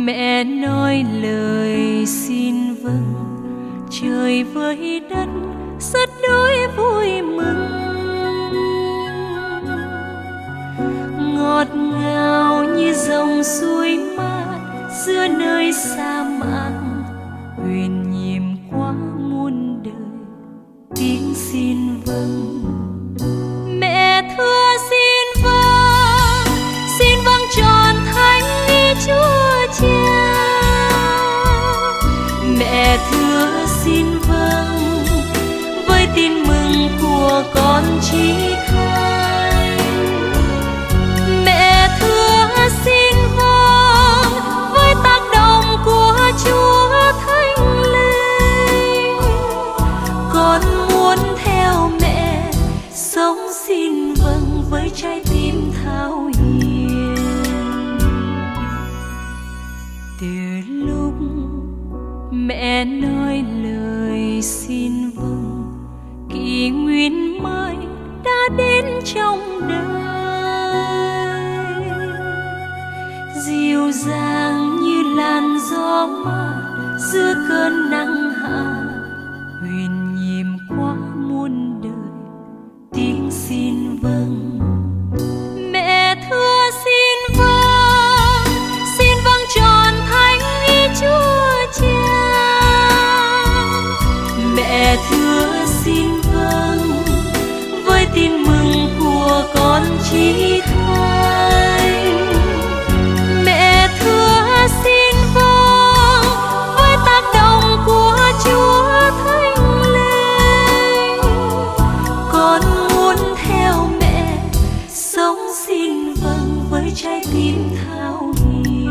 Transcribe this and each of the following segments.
Mẹ nói lời xin vâng, trời với đất rất đỗi vui mừng. Ngọt ngào như dòng suối mát giữa nơi sa mạc, huyền nhiệm qua muôn đời tiếng xin vâng. Mẹ thưa xin vâng tròn thánh ý Chúa Cha. Mẹ thưa xin vâng với tin mừng của con chí thánh. Mẹ thưa xin vâng với tác động của Chúa Thánh Linh. Con muốn theo mẹ sống xin vâng với trái tim thao hiền. Từ lúc mẹ nói lời xin vâng, kỷ nguyên mới đã đến trong đời. Dịu dàng như làn gió mát giữa cơn nắng hạ, huyền nhiệm qua muôn đời tiếng xin vâng. Mẹ thưa xin vâng tròn thánh ý Chúa Cha. Mẹ thưa xin vâng với tin mừng của con chí thánh. Mẹ thưa xin vâng với tác động của Chúa Thánh Linh. Con muốn theo mẹ sống xin vâng với trái tim thao hiền.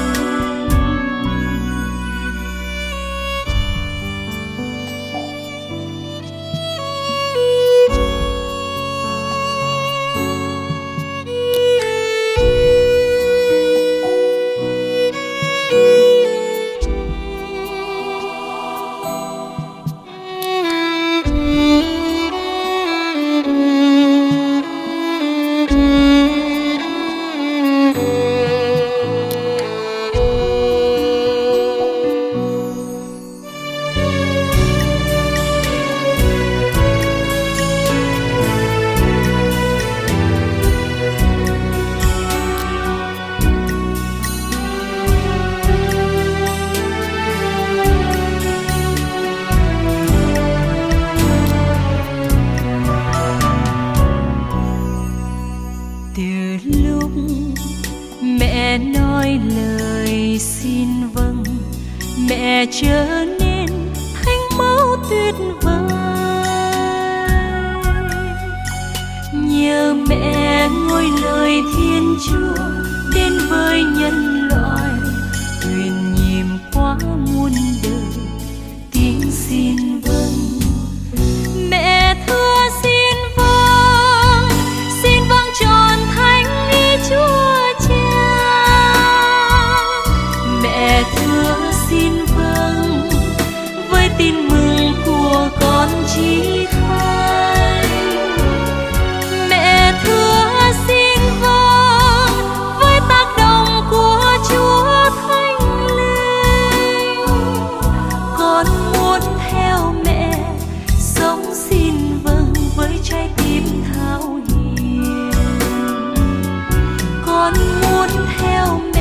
Từ lúc mẹ nói lời xin vâng, mẹ trở nên thánh mẫu tuyệt vời. Nhờ mẹ ngôi lời Thiên Chúa đến với nhân loại, huyền nhiệm qua muôn đời tiếng xin vâng. Mẹ thưa xin vâng tròn thánh ý Chúa Cha. Mẹ thưa xin vâng với tin mừng của con chí thánh. Mẹ thưa xin vâng với tác động của Chúa Thánh Linh. Con muốn theo mẹ sống xin vâng với trái tim thao hiền. Con muốn theo mẹ